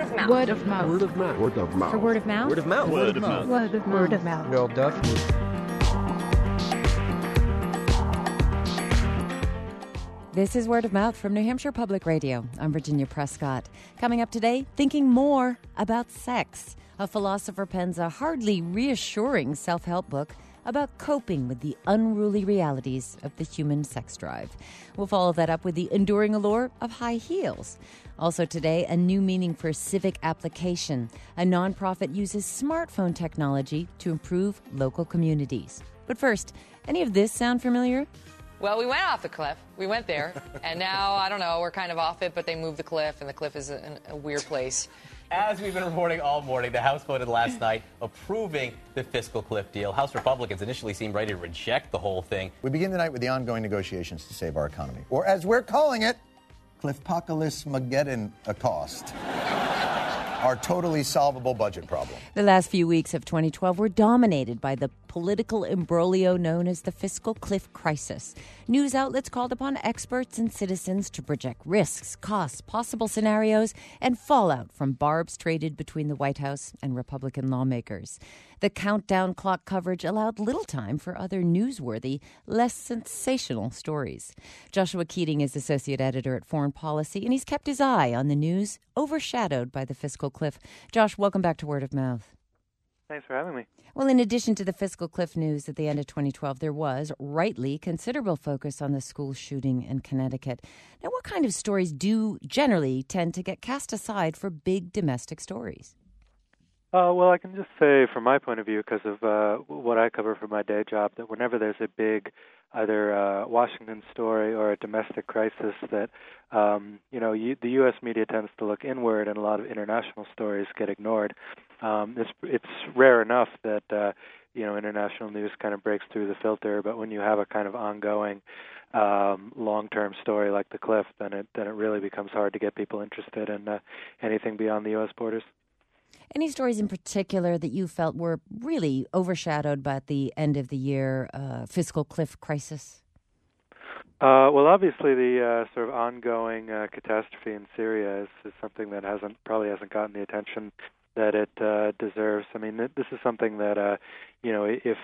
of mouth. Word of mouth. Word of mouth. Word of mouth. For word of mouth? Word of mouth. Word of mouth. Word of mouth. Word of mouth. Word of mouth. This is Word of Mouth from New Hampshire Public Radio. I'm Virginia Prescott. Coming up today, thinking more about sex. A philosopher pens a hardly reassuring self-help book about coping with the unruly realities of the human sex drive. We'll follow that up with the enduring allure of high heels. Also today, a new meaning for civic application. A nonprofit uses smartphone technology to improve local communities. But first, any of this sound familiar? Well, we went off the cliff. We went there, and now, I don't know, we're kind of off it, but they moved the cliff, and the cliff is a weird place. As we've been reporting all morning, the House voted last night approving the fiscal cliff deal. House Republicans initially seemed ready to reject the whole thing. We begin tonight with the ongoing negotiations to save our economy, or as we're calling it, Cliffpocalypse-mageddon a cost. Our totally solvable budget problem. The last few weeks of 2012 were dominated by the political imbroglio known as the fiscal cliff crisis. News outlets called upon experts and citizens to project risks, costs, possible scenarios, and fallout from barbs traded between the White House and Republican lawmakers. The countdown clock coverage allowed little time for other newsworthy, less sensational stories. Joshua Keating is associate editor at Foreign Policy, and he's kept his eye on the news overshadowed by the fiscal cliff. Josh, welcome back to Word of Mouth. Thanks for having me. Well, in addition to the fiscal cliff news at the end of 2012, there was, rightly, considerable focus on the school shooting in Connecticut. Now, what kind of stories do generally tend to get cast aside for big domestic stories? Well, I can just say from my point of view, because of what I cover for my day job, that whenever there's a big either Washington story or a domestic crisis, that the U.S. media tends to look inward, and a lot of international stories get ignored. It's rare enough that international news kind of breaks through the filter, but when you have a kind of ongoing long-term story like the cliff, then it really becomes hard to get people interested in anything beyond the U.S. borders. Any stories in particular that you felt were really overshadowed by the end of the year fiscal cliff crisis? Well, obviously the sort of ongoing catastrophe in Syria is something that probably hasn't gotten the attention that it deserves. I mean, this is something that, if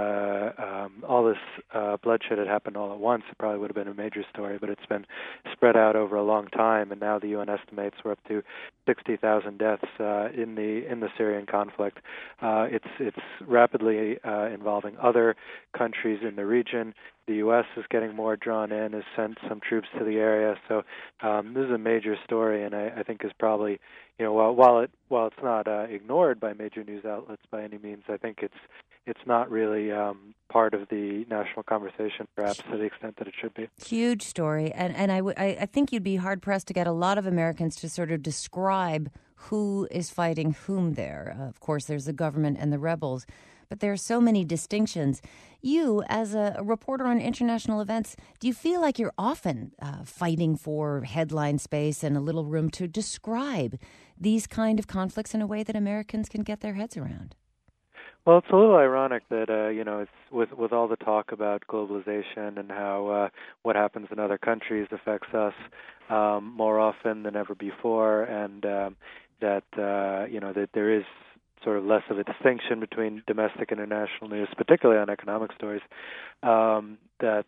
all this bloodshed had happened all at once, it probably would have been a major story, but it's been spread out over a long time, and now the UN estimates we're up to 60,000 deaths in the Syrian conflict. It's rapidly involving other countries in the region. The U.S. is getting more drawn in, has sent some troops to the area. So this is a major story, and I think is probably, while it's not ignored by major news outlets by any means, I think it's not really part of the national conversation, perhaps, to the extent that it should be. Huge story, and I think you'd be hard-pressed to get a lot of Americans to sort of describe who is fighting whom there. Of course, there's the government and the rebels, but there are so many distinctions. You, as a reporter on international events, do you feel like you're often fighting for headline space and a little room to describe these kind of conflicts in a way that Americans can get their heads around? Well, it's a little ironic that it's with all the talk about globalization and how what happens in other countries affects us more often than ever before, and that there is sort of less of a distinction between domestic and international news, particularly on economic stories. In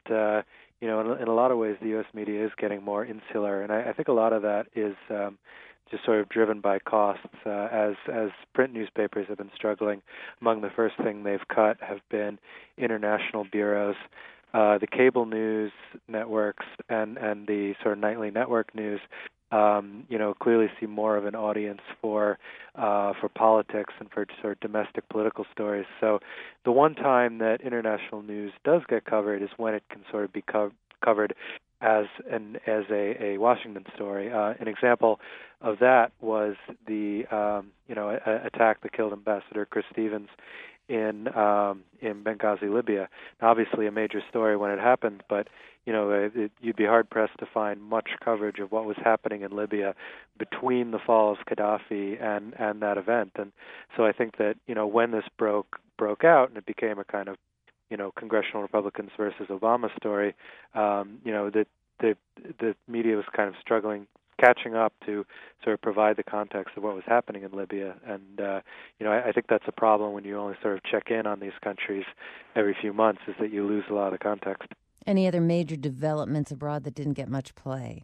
a lot of ways, the U.S. media is getting more insular, and I think a lot of that is just sort of driven by costs. As print newspapers have been struggling, among the first thing they've cut have been international bureaus. The cable news networks and the sort of nightly network news clearly see more of an audience for politics and for sort of domestic political stories. So the one time that international news does get covered is when it can sort of be covered as a Washington story. An example of that was the attack that killed Ambassador Chris Stevens in Benghazi, Libya. Now, obviously a major story when it happened, but you'd be hard pressed to find much coverage of what was happening in Libya between the fall of Gaddafi and that event. And so I think that when this broke out and it became a kind of congressional Republicans versus Obama story, the media was kind of struggling catching up to sort of provide the context of what was happening in Libya. And, I think that's a problem when you only sort of check in on these countries every few months, is that you lose a lot of the context. Any other major developments abroad that didn't get much play?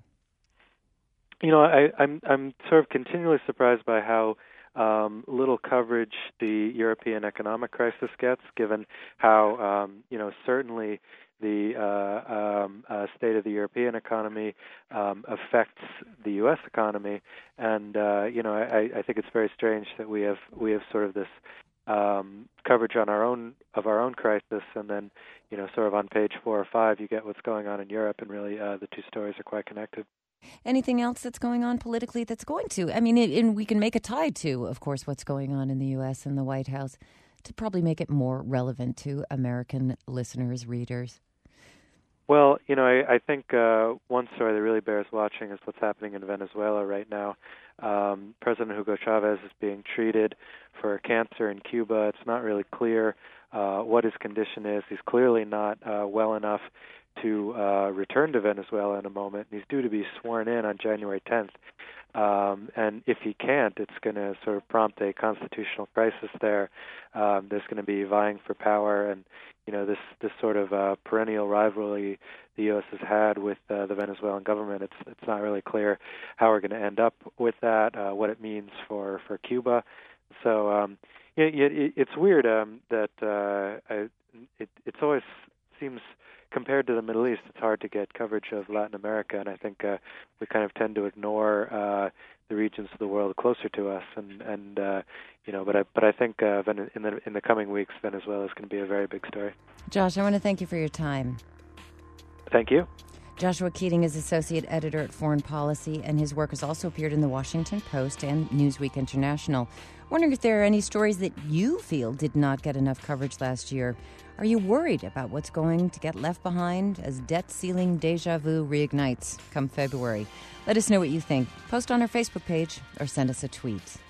I'm sort of continually surprised by how little coverage the European economic crisis gets, given how, certainly the state of the European economy affects the U.S. economy, and I think it's very strange that we have sort of this coverage on our own crisis, and then sort of on page 4 or 5 you get what's going on in Europe, and really the two stories are quite connected. Anything else that's going on politically that's going to? I mean, and we can make a tie to, of course, what's going on in the U.S. and the White House to probably make it more relevant to American listeners, readers. Well, I think one story that really bears watching is what's happening in Venezuela right now. President Hugo Chavez is being treated for cancer in Cuba. It's not really clear what his condition is. He's clearly not well enough to return to Venezuela in a moment. He's due to be sworn in on January 10th. And if he can't, it's going to sort of prompt a constitutional crisis there. There's going to be vying for power, and this sort of perennial rivalry the U.S. has had with the Venezuelan government. It's not really clear how we're going to end up with that, what it means for Cuba. So it's weird that it's always seems, compared to the Middle East, it's hard to get coverage of Latin America, and I think we kind of tend to ignore the regions of the world closer to us. But I think in the coming weeks, Venezuela is going to be a very big story. Josh, I want to thank you for your time. Thank you. Joshua Keating is associate editor at Foreign Policy, and his work has also appeared in the Washington Post and Newsweek International. Wondering if there are any stories that you feel did not get enough coverage last year. Are you worried about what's going to get left behind as debt ceiling deja vu reignites come February? Let us know what you think. Post on our Facebook page or send us a tweet.